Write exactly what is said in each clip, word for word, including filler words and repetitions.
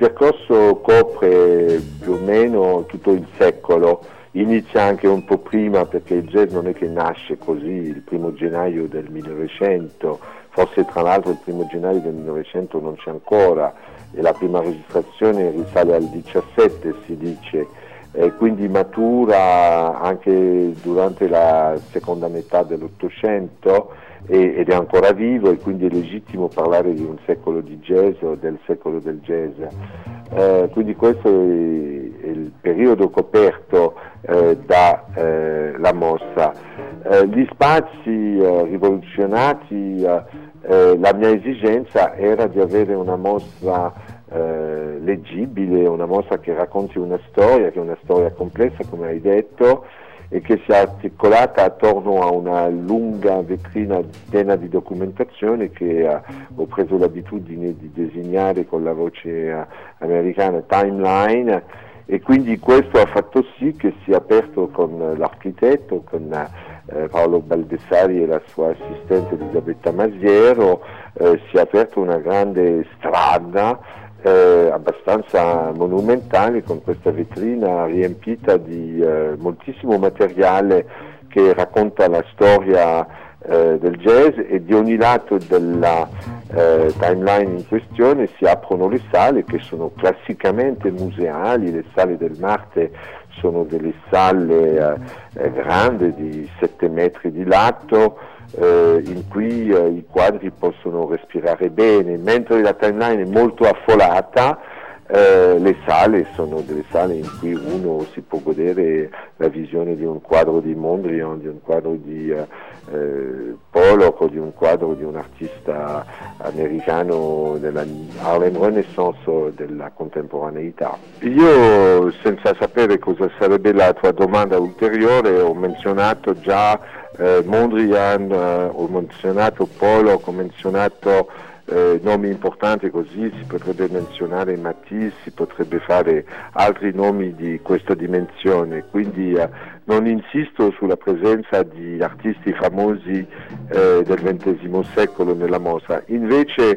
percorso copre più o meno tutto il secolo, inizia anche un po' prima perché il jazz non è che nasce così il primo gennaio del millenovecento, forse tra l'altro il primo gennaio del millenovecento non c'è ancora e la prima registrazione risale al diciassette si dice, e quindi matura anche durante la seconda metà dell'Ottocento e, ed è ancora vivo e quindi è legittimo parlare di un secolo di jazz o del secolo del jazz. Eh, quindi questo è, è il periodo coperto eh, da eh, la mostra. Eh, gli spazi eh, rivoluzionati, eh, eh, la mia esigenza era di avere una mostra Eh, leggibile, una mostra che racconti una storia, che è una storia complessa come hai detto e che sia articolata attorno a una lunga vetrina piena di documentazione che eh, ho preso l'abitudine di disegnare con la voce eh, americana Timeline, e quindi questo ha fatto sì che sia aperto con l'architetto, con eh, Paolo Baldessari e la sua assistente Elisabetta Masiero, eh, sia aperto una grande strada Eh, abbastanza monumentale con questa vetrina riempita di eh, moltissimo materiale che racconta la storia eh, del jazz, e di ogni lato della eh, timeline in questione si aprono le sale che sono classicamente museali. Le sale del Marte sono delle sale eh, grandi di sette metri di lato, Eh, in cui eh, i quadri possono respirare bene, mentre la timeline è molto affollata. Eh, le sale sono delle sale in cui uno si può godere la visione di un quadro di Mondrian, di un quadro di eh, eh, Pollock o di un quadro di un artista americano della Harlem Renaissance o della contemporaneità. Io, senza sapere cosa sarebbe la tua domanda ulteriore, ho menzionato già eh, Mondrian, eh, ho menzionato Pollock, ho menzionato Eh, nomi importanti, così si potrebbe menzionare Matisse, si potrebbe fare altri nomi di questa dimensione, quindi eh, non insisto sulla presenza di artisti famosi eh, del ventesimo secolo nella mostra. Invece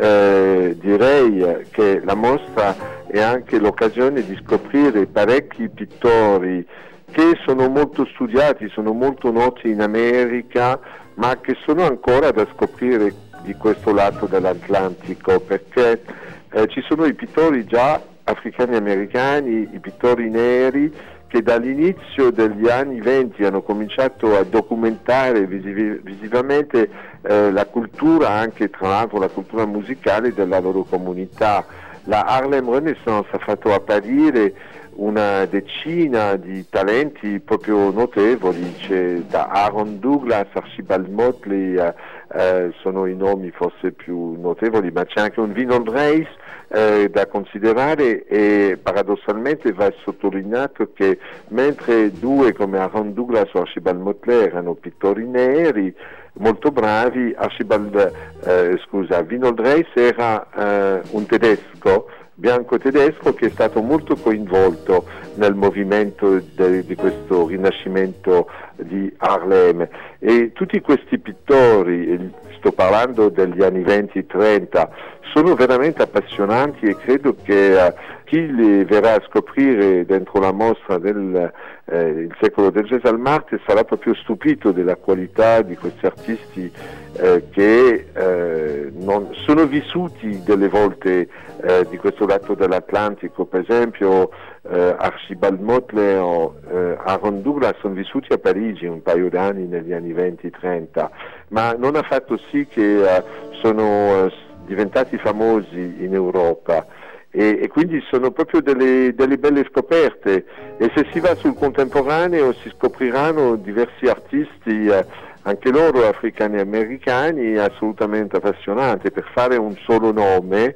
eh, direi che la mostra è anche l'occasione di scoprire parecchi pittori che sono molto studiati, sono molto noti in America, ma che sono ancora da scoprire di questo lato dell'Atlantico, perché eh, ci sono i pittori già africani americani, i pittori neri, che dall'inizio degli anni venti hanno cominciato a documentare visiv- visivamente eh, la cultura, anche tra l'altro la cultura musicale della loro comunità. La Harlem Renaissance ha fatto apparire una decina di talenti proprio notevoli, c'è da Aaron Douglas, Archibald Motley, eh, eh, sono i nomi forse più notevoli, ma c'è anche un Vinod Reis eh, da considerare, e paradossalmente va sottolineato che mentre due come Aaron Douglas o Archibald Motley erano pittori neri molto bravi, Archibald, eh, scusa, Vinod Reis era eh, un tedesco, bianco tedesco, che è stato molto coinvolto nel movimento de, di questo rinascimento di Harlem, e tutti questi pittori, sto parlando degli anni venti trenta, sono veramente appassionanti, e credo che uh, chi li verrà a scoprire dentro la mostra del eh, il secolo del jazz al Marte sarà proprio stupito della qualità di questi artisti eh, che eh, non sono vissuti delle volte eh, di questo lato dell'Atlantico. Per esempio eh, Archibald Motley o eh, Aaron Douglas sono vissuti a Parigi un paio d'anni negli anni venti trenta, ma non ha fatto sì che eh, sono eh, diventati famosi in Europa, e, e quindi sono proprio delle, delle belle scoperte, e se si va sul contemporaneo si scopriranno diversi artisti eh, anche loro africani americani assolutamente appassionanti. Per fare un solo nome,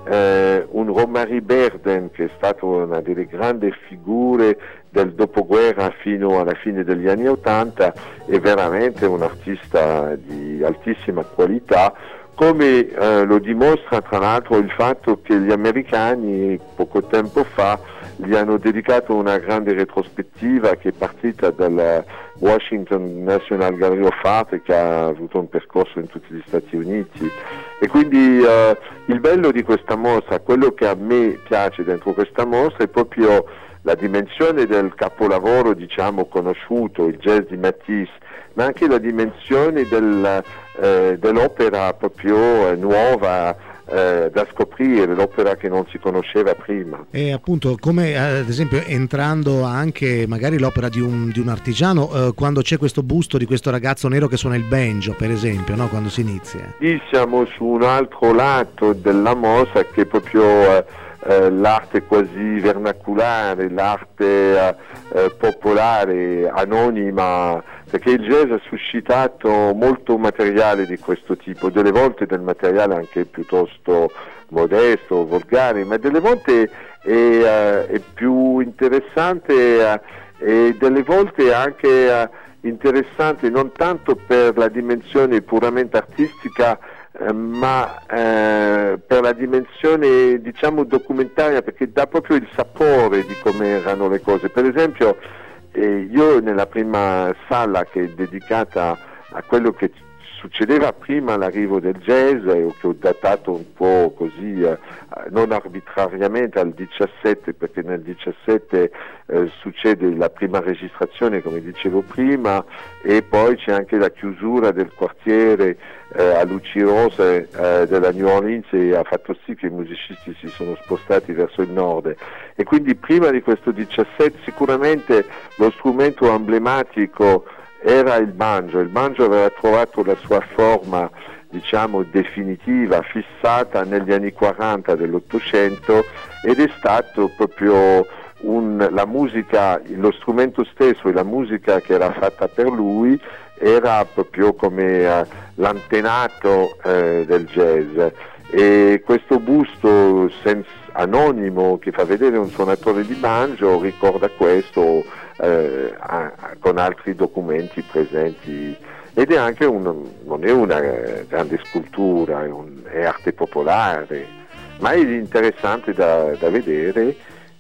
eh, un Romary Berden, che è stato una delle grandi figure del dopoguerra fino alla fine degli anni ottanta, è veramente un artista di altissima qualità, come eh, lo dimostra tra l'altro il fatto che gli americani poco tempo fa gli hanno dedicato una grande retrospettiva che è partita dalla Washington National Gallery of Art, che ha avuto un percorso in tutti gli Stati Uniti. E quindi uh, il bello di questa mostra, quello che a me piace dentro questa mostra, è proprio la dimensione del capolavoro, diciamo, conosciuto, il jazz di Matisse, ma anche la dimensione del, eh, dell'opera proprio eh, nuova, eh, da scoprire, l'opera che non si conosceva prima. E appunto, come ad esempio entrando anche magari l'opera di un, di un artigiano, eh, quando c'è questo busto di questo ragazzo nero che suona il banjo, per esempio, no? Quando si inizia. Lì siamo su un altro lato della mostra, che è proprio eh, eh, l'arte quasi vernacolare, l'arte eh, eh, popolare, anonima, perché il jazz ha suscitato molto materiale di questo tipo, delle volte del materiale anche piuttosto modesto, volgare, ma delle volte è, uh, è più interessante uh, e delle volte anche uh, interessante non tanto per la dimensione puramente artistica, uh, ma uh, per la dimensione, diciamo, documentaria, perché dà proprio il sapore di come erano le cose. Per esempio, E io nella prima sala, che è dedicata a quello che succedeva prima l'arrivo del jazz, e che ho datato un po' così, eh, non arbitrariamente, al diciassette, perché nel diciassette eh, succede la prima registrazione, come dicevo prima, e poi c'è anche la chiusura del quartiere eh, a luci rose eh, della New Orleans, e ha fatto sì che i musicisti si sono spostati verso il nord. E quindi prima di questo diciassette sicuramente lo strumento emblematico era il banjo. Il banjo aveva trovato la sua forma, diciamo, definitiva, fissata negli anni quaranta dell'Ottocento, ed è stato proprio un, la musica, lo strumento stesso e la musica che era fatta per lui era proprio come uh, l'antenato uh, del jazz. E questo busto senza, anonimo, che fa vedere un suonatore di banjo, ricorda questo eh, a, a, con altri documenti presenti, ed è anche un, non è una grande scultura, è, un, è arte popolare, ma è interessante da, da vedere.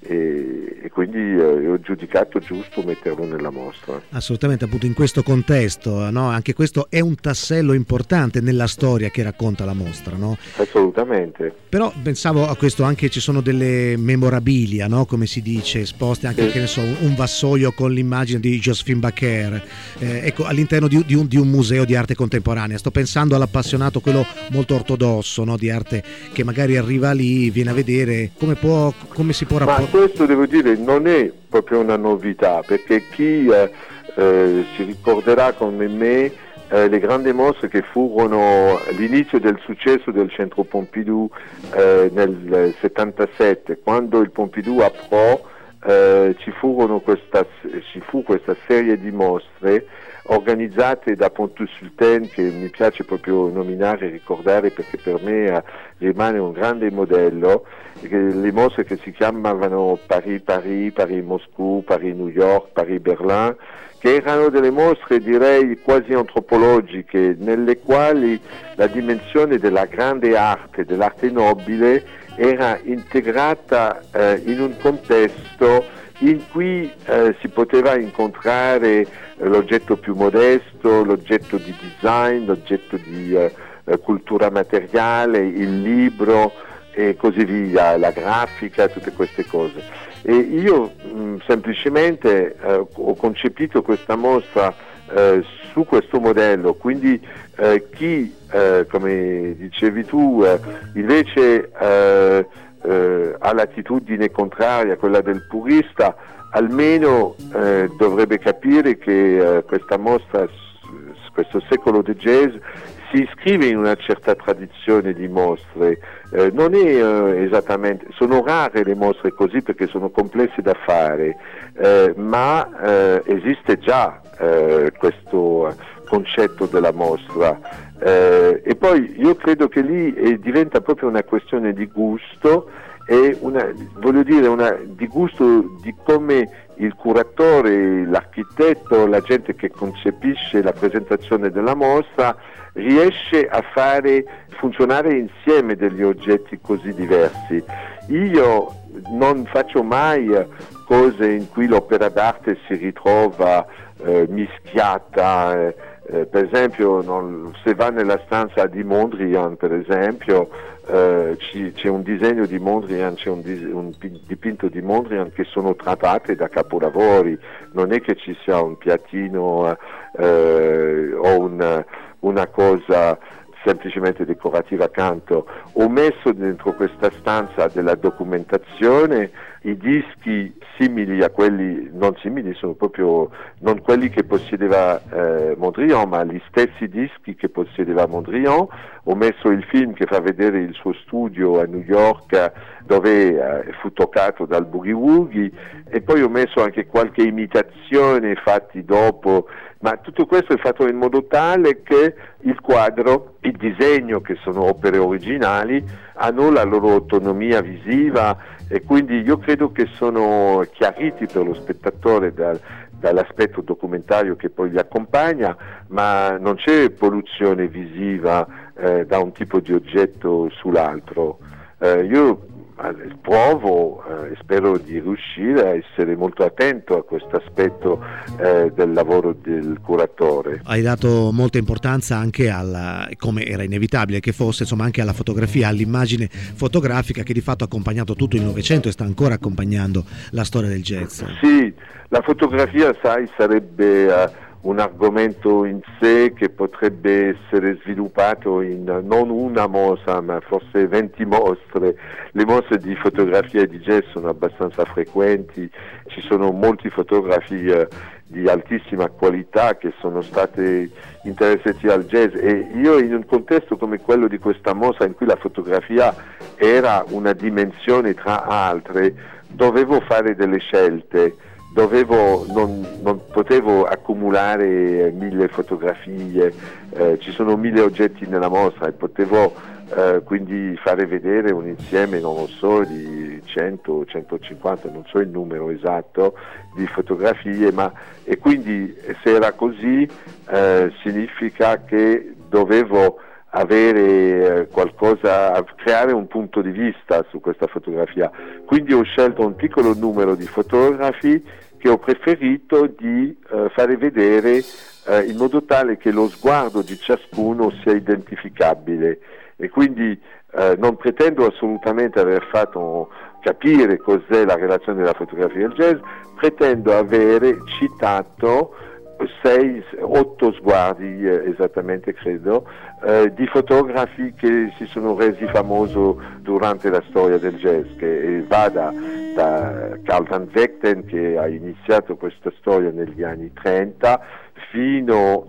E, e quindi eh, ho giudicato giusto metterlo nella mostra. Assolutamente, appunto in questo contesto, no? Anche questo è un tassello importante nella storia che racconta la mostra, no? Assolutamente. Però pensavo a questo, anche ci sono delle memorabilia, no? Come si dice, esposte anche, sì. Che ne so, un vassoio con l'immagine di Josephine Baker, eh, ecco, all'interno di, di, un, di un museo di arte contemporanea. Sto pensando all'appassionato, quello molto ortodosso, no? Di arte, che magari arriva lì, viene a vedere come può, come si può rapportare. Questo, devo dire, non è proprio una novità, perché chi eh, eh, si ricorderà come me eh, le grandi mostre che furono l'inizio del successo del Centro Pompidou eh, nel settantasette, quando il Pompidou aprò, eh, ci, furono questa, ci fu questa serie di mostre organizzate da Pontus Sultan, che mi piace proprio nominare e ricordare, perché per me eh, rimane un grande modello. Le mostre che si chiamavano Paris Paris, Paris Moscou, Paris New York, Paris Berlin, che erano delle mostre, direi, quasi antropologiche, nelle quali la dimensione della grande arte, dell'arte nobile, era integrata eh, in un contesto in cui eh, si poteva incontrare eh, l'oggetto più modesto, l'oggetto di design, l'oggetto di eh, cultura materiale, il libro e così via, la grafica, tutte queste cose. E io mh, semplicemente eh, ho concepito questa mostra eh, su questo modello, quindi eh, chi, eh, come dicevi tu, eh, invece eh, eh, ha l'attitudine contraria, quella del purista, almeno eh, dovrebbe capire che eh, questa mostra, questo secolo del jazz, si iscrive in una certa tradizione di mostre. Eh, non è eh, esattamente, sono rare le mostre così perché sono complesse da fare, eh, ma eh, esiste già eh, questo concetto della mostra, eh, e poi io credo che lì eh, diventa proprio una questione di gusto, e una, voglio dire, una, di gusto di come il curatore, l'architetto, la gente che concepisce la presentazione della mostra riesce a fare funzionare insieme degli oggetti così diversi. Io non faccio mai cose in cui l'opera d'arte si ritrova eh, mischiata. Eh, eh, per esempio, non, se va nella stanza di Mondrian, per esempio, eh, ci, c'è un disegno di Mondrian, c'è un, dis, un dipinto di Mondrian che sono trattate da capolavori, non è che ci sia un piattino eh, o un, una cosa semplicemente decorativa accanto. Ho messo dentro questa stanza della documentazione i dischi simili a quelli, non simili, sono proprio non quelli che possedeva eh, Mondrian, ma gli stessi dischi che possedeva Mondrian. Ho messo il film che fa vedere il suo studio a New York, dove eh, fu toccato dal Boogie Woogie, e poi ho messo anche qualche imitazione fatti dopo, ma tutto questo è fatto in modo tale che il quadro, il disegno, che sono opere originali, hanno la loro autonomia visiva, e quindi io credo che sono chiariti per lo spettatore dal, dall'aspetto documentario che poi li accompagna, ma non c'è polluzione visiva eh, da un tipo di oggetto sull'altro. Eh, io provo e eh, spero di riuscire a essere molto attento a questo aspetto eh, del lavoro del curatore. Hai dato molta importanza anche alla, come era inevitabile che fosse, insomma, anche alla fotografia, all'immagine fotografica che di fatto ha accompagnato tutto il Novecento e sta ancora accompagnando la storia del jazz. Sì, la fotografia, sai, sarebbe uh, un argomento in sé che potrebbe essere sviluppato in non una mostra, ma forse venti mostre. Le mostre di fotografia e di jazz sono abbastanza frequenti, ci sono molti fotografi eh, di altissima qualità che sono stati interessati al jazz, e io in un contesto come quello di questa mostra, in cui la fotografia era una dimensione tra altre, dovevo fare delle scelte. Dovevo, non, non potevo accumulare mille fotografie, eh, ci sono mille oggetti nella mostra, e potevo eh, quindi fare vedere un insieme, non lo so, di cento, centocinquanta, non so il numero esatto, di fotografie, ma e quindi se era così eh, significa che dovevo avere qualcosa, creare un punto di vista su questa fotografia. Quindi ho scelto un piccolo numero di fotografi che ho preferito di eh, fare vedere eh, in modo tale che lo sguardo di ciascuno sia identificabile, e quindi eh, non pretendo assolutamente aver fatto capire cos'è la relazione della fotografia e del jazz, pretendo avere citato sei, otto sguardi eh, esattamente credo, eh, di fotografi che si sono resi famosi durante la storia del jazz, che va da, da Carl van Vechten, che ha iniziato questa storia negli anni trenta, fino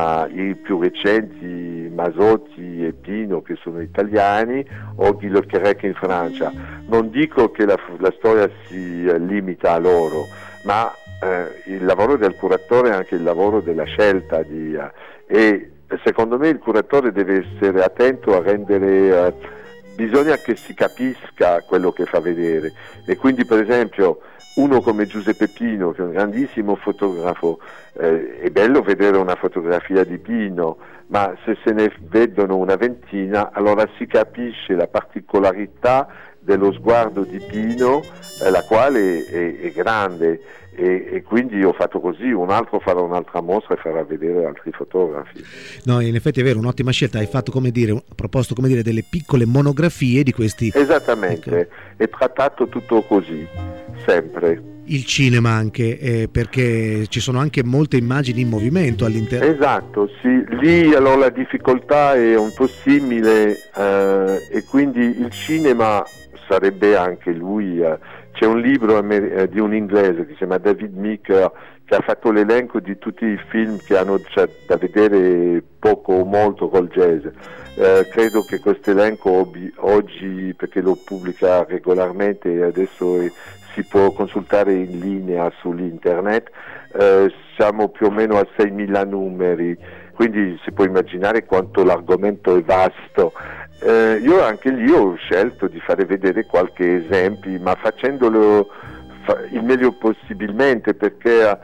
ai più recenti Masotti e Pino, che sono italiani, o Guy Le Quérec in Francia. Non dico che la, la storia si eh, limita a loro, ma Eh, il lavoro del curatore è anche il lavoro della scelta di, uh, e secondo me il curatore deve essere attento a rendere uh, bisogna che si capisca quello che fa vedere, e quindi per esempio uno come Giuseppe Pino, che è un grandissimo fotografo, eh, è bello vedere una fotografia di Pino, ma se se ne vedono una ventina allora si capisce la particolarità dello sguardo di Pino, eh, la quale è, è grande, e, e quindi ho fatto così. Un altro farà un'altra mostra e farà vedere altri fotografi. No, in effetti è vero, un'ottima scelta. Hai fatto, come dire, proposto, come dire, delle piccole monografie di questi. Esattamente, ecco. È trattato tutto così, sempre. Il cinema anche, eh, perché ci sono anche molte immagini in movimento all'interno. Esatto, sì, lì allora la difficoltà è un po' simile, eh, e quindi il cinema sarebbe anche lui, eh, c'è un libro amer- eh, di un inglese che si chiama David Meeker, che ha fatto l'elenco di tutti i film che hanno già da vedere poco o molto col jazz. Eh, credo che questo elenco ob- oggi, perché lo pubblica regolarmente e adesso è, si può consultare in linea sull'internet, eh, siamo più o meno a seimila numeri, quindi si può immaginare quanto l'argomento è vasto. Eh, io anche lì ho scelto di fare vedere qualche esempio, ma facendolo fa- il meglio possibilmente, perché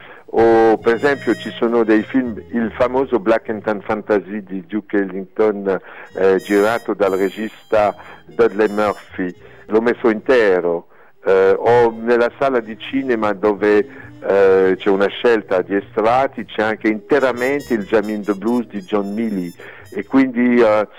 o per esempio ci sono dei film, il famoso Black and Tan Fantasy di Duke Ellington, eh, girato dal regista Dudley Murphy, l'ho messo intero. eh, o nella sala di cinema dove eh, c'è una scelta di estratti, c'è anche interamente il Jamming the Blues di John Neely, e quindi eh,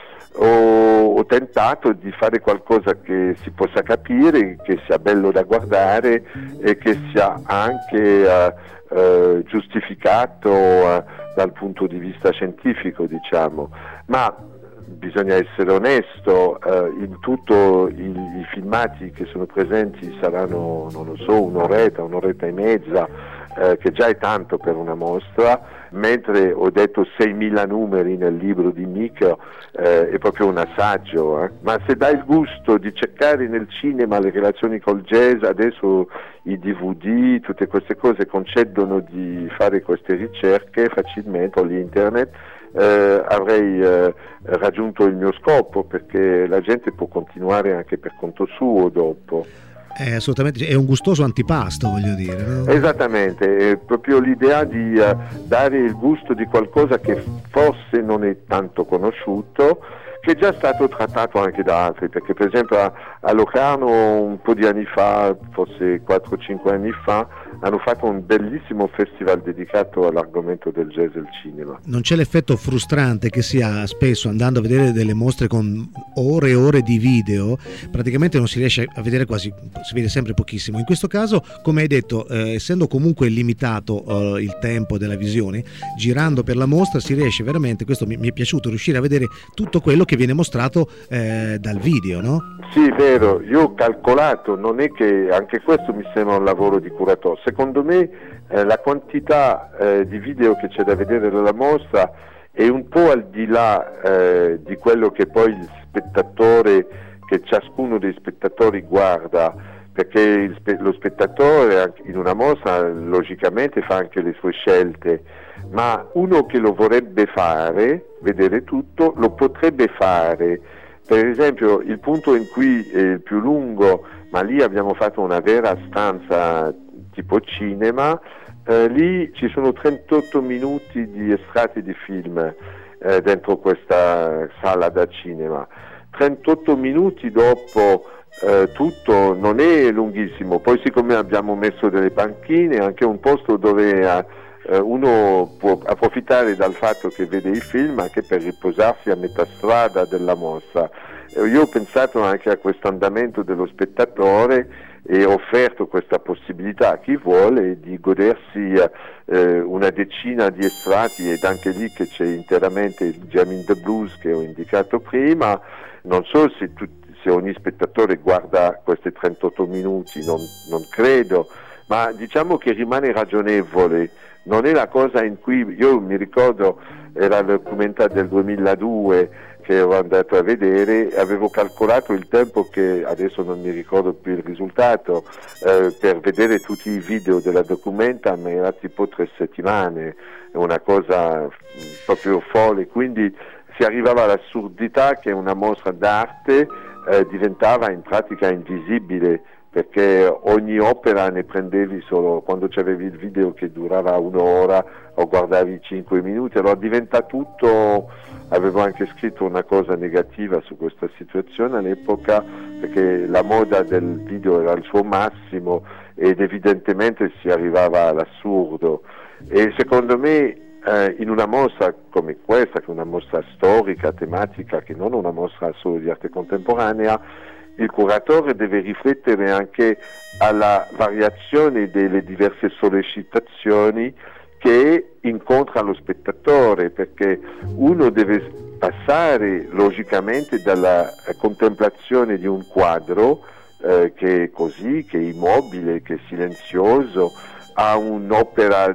ho, ho tentato di fare qualcosa che si possa capire, che sia bello da guardare e che sia anche eh, eh, giustificato eh, dal punto di vista scientifico, diciamo. Ma bisogna essere onesto, eh, in tutto i, i filmati che sono presenti saranno, non lo so, un'oretta, un'oretta e mezza, eh, che già è tanto per una mostra, mentre ho detto seimila numeri nel libro di Mick, eh, è proprio un assaggio, eh. Ma se dai il gusto di cercare nel cinema le relazioni col jazz, adesso i D V D, tutte queste cose concedono di fare queste ricerche facilmente, o l'internet, Eh, avrei eh, raggiunto il mio scopo, perché la gente può continuare anche per conto suo dopo. È assolutamente, è un gustoso antipasto, voglio dire, no? Esattamente, è proprio l'idea di uh, dare il gusto di qualcosa che forse non è tanto conosciuto, che è già stato trattato anche da altri, perché per esempio a, a Locarno un po' di anni fa, forse quattro cinque anni fa, hanno fatto un bellissimo festival dedicato all'argomento del jazz e del cinema. Non c'è l'effetto frustrante che si ha spesso andando a vedere delle mostre con ore e ore di video, praticamente non si riesce a vedere quasi, si vede sempre pochissimo. In questo caso, come hai detto, eh, essendo comunque limitato eh, il tempo della visione, girando per la mostra si riesce veramente, questo mi, mi è piaciuto, riuscire a vedere tutto quello che viene mostrato eh, dal video, no? Sì, vero, io ho calcolato, non è che anche questo mi sembra un lavoro di curatore. Secondo me eh, la quantità eh, di video che c'è da vedere nella mostra è un po' al di là eh, di quello che poi il spettatore, che ciascuno dei spettatori guarda, perché il spe- lo spettatore in una mostra logicamente fa anche le sue scelte, ma uno che lo vorrebbe fare, vedere tutto, lo potrebbe fare. Per esempio il punto in cui è il più lungo, ma lì abbiamo fatto una vera stanza tipo cinema, eh, lì ci sono trentotto minuti di estratti di film eh, dentro questa sala da cinema. trentotto minuti dopo eh, tutto non è lunghissimo, poi siccome abbiamo messo delle panchine, anche un posto dove eh, uno può approfittare dal fatto che vede i film anche per riposarsi a metà strada della mostra. Io ho pensato anche a questo andamento dello spettatore e ho offerto questa possibilità a chi vuole di godersi eh, una decina di estratti, ed anche lì che c'è interamente il Jamming the Blues che ho indicato prima. Non so se, tu, se ogni spettatore guarda questi trentotto minuti, non, non credo, ma diciamo che rimane ragionevole. Non è la cosa in cui, io mi ricordo, era il documentario del duemiladue che ero andato a vedere, avevo calcolato il tempo, che adesso non mi ricordo più il risultato, eh, per vedere tutti i video della documenta, ma era tipo tre settimane, una cosa proprio folle, quindi si arrivava all'assurdità che una mostra d'arte eh, diventava in pratica invisibile, perché ogni opera ne prendevi solo quando c'avevi il video che durava un'ora o guardavi cinque minuti, allora diventa tutto. Avevo anche scritto una cosa negativa su questa situazione all'epoca, perché la moda del video era al suo massimo ed evidentemente si arrivava all'assurdo, e secondo me eh, in una mostra come questa, che è una mostra storica, tematica, che non è una mostra solo di arte contemporanea, il curatore deve riflettere anche alla variazione delle diverse sollecitazioni che incontra lo spettatore, perché uno deve passare logicamente dalla contemplazione di un quadro eh, che è così, che è immobile, che è silenzioso, a un'opera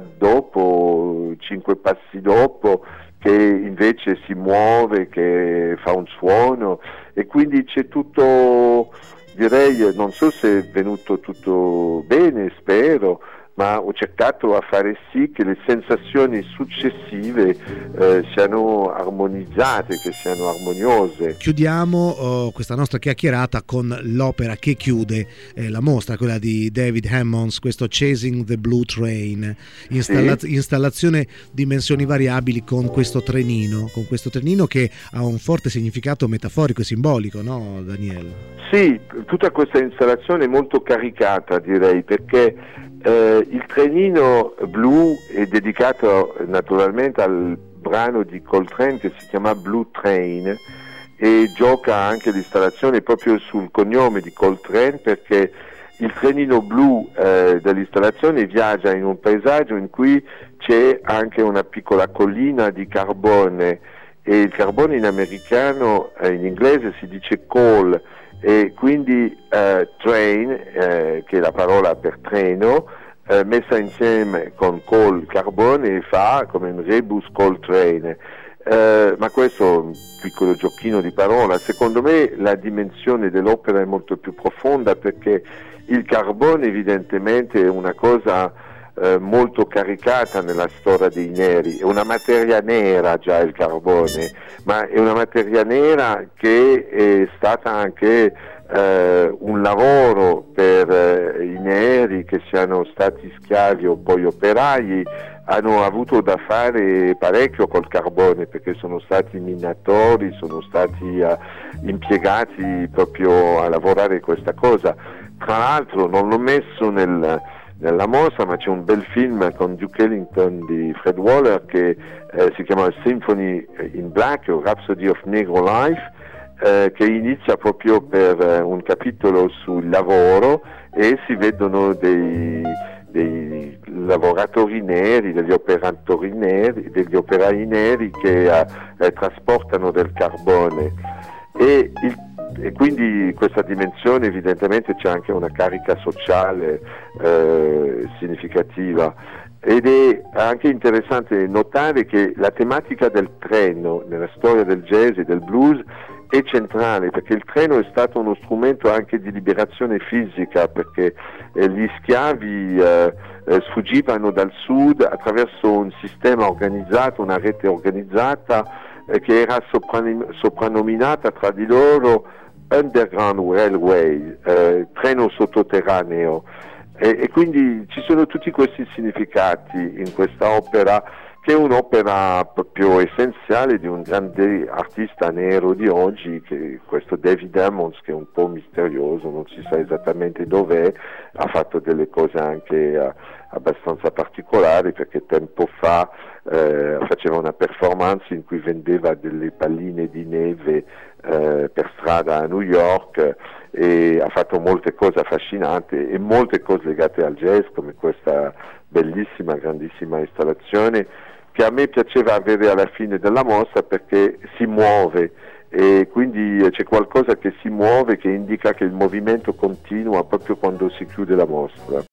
dopo, cinque passi dopo, che invece si muove, che fa un suono, e quindi c'è tutto, direi, non so se è venuto tutto bene, spero, ma ho cercato a fare sì che le sensazioni successive eh, siano armonizzate, che siano armoniose. Chiudiamo oh, questa nostra chiacchierata con l'opera che chiude eh, la mostra, quella di David Hammons, questo Chasing the Blue Train, installa- sì. installazione dimensioni variabili con questo trenino, con questo trenino che ha un forte significato metaforico e simbolico, no Daniele? Sì, tutta questa installazione è molto caricata, direi, perché eh, il trenino blu è dedicato naturalmente al brano di Coltrane che si chiama Blue Train, e gioca anche l'installazione proprio sul cognome di Coltrane, perché il trenino blu eh, dell'installazione viaggia in un paesaggio in cui c'è anche una piccola collina di carbone, e il carbone in americano, eh, in inglese si dice coal, e quindi eh, train, eh, che è la parola per treno, eh, messa insieme con coal, carbone, fa come un rebus Coltrane. Eh, ma questo è un piccolo giochino di parola. Secondo me la dimensione dell'opera è molto più profonda, perché il carbone evidentemente è una cosa eh, molto caricata nella storia dei neri, è una materia nera già il carbone, ma è una materia nera che è stata anche eh, un lavoro per eh, i neri, che siano stati schiavi o poi operai. Hanno avuto da fare parecchio col carbone, perché sono stati minatori, sono stati uh, impiegati proprio a lavorare questa cosa. Tra l'altro non l'ho messo nel, nella mostra, ma c'è un bel film con Duke Ellington di Fred Waller che eh, si chiama Symphony in Black, o Rhapsody of Negro Life, eh, che inizia proprio per eh, un capitolo sul lavoro, e si vedono dei dei lavoratori neri, degli operatori neri, degli operai neri che eh, eh, trasportano del carbone, e, il, e quindi questa dimensione evidentemente c'è anche una carica sociale eh, significativa, ed è anche interessante notare che la tematica del treno nella storia del jazz e del blues è centrale, perché il treno è stato uno strumento anche di liberazione fisica, perché eh, gli schiavi eh, eh, sfuggivano dal sud attraverso un sistema organizzato, una rete organizzata eh, che era sopran- soprannominata tra di loro Underground Railway, eh, treno sottoterraneo, e, e quindi ci sono tutti questi significati in questa opera, che è un'opera proprio essenziale di un grande artista nero di oggi, che è questo David Hammons, che è un po' misterioso, non si sa esattamente dov'è, ha fatto delle cose anche uh, abbastanza particolari, perché tempo fa eh, faceva una performance in cui vendeva delle palline di neve eh, per strada a New York, e ha fatto molte cose affascinanti e molte cose legate al jazz, come questa bellissima, grandissima installazione che a me piaceva avere alla fine della mostra, perché si muove, e quindi c'è qualcosa che si muove, che indica che il movimento continua proprio quando si chiude la mostra.